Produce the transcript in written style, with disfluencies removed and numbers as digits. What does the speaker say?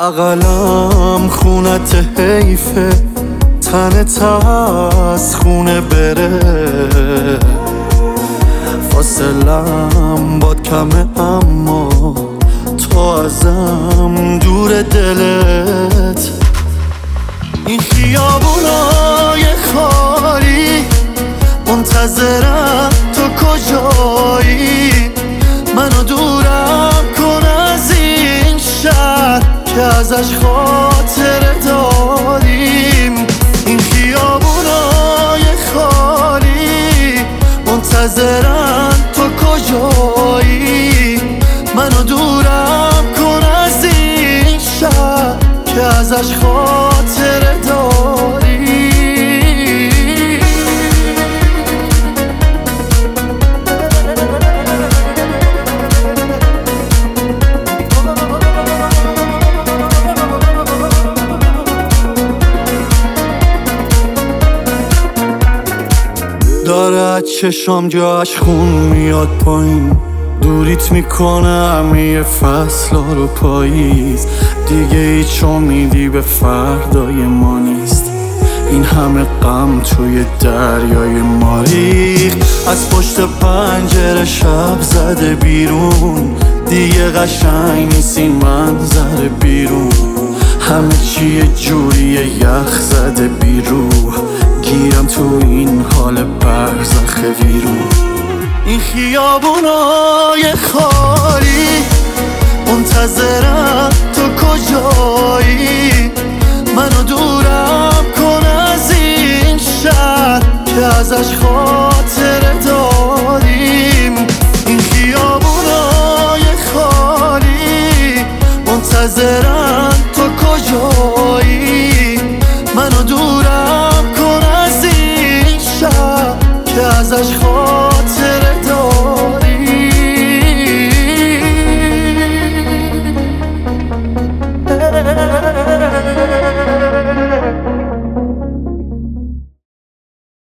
بغلم خونت حیفه، تنت از خونه بره. فاصلم باد کمه اما تو ازم دور دلت. این خیابونای خالی منتظرم، تو کجایی؟ منو دورم کن از این شهر که ازش خاطره داریم. این خیابونای خالی منتظرم، تو کجایی؟ منو دورم کن از این شهر که ازش خاطره داریم. داره از چشام جاش خون میاد پایین، دوریت میکنه همه فصلا رو پاییز. دیگه هیچ امیدی به فردای ما نیست، این همه غم توی دریای ما ریخت. از پشت پنجره شب زده بیرون، دیگه قشنگ نیست این منظر بیرون. همه چی یه جوری یخ زده بیرون، گیرم تو این حال برزخ ویرون. این خیابونای خالی منتظرم، تو کجایی؟ منو دورم کن از این شهر که ازش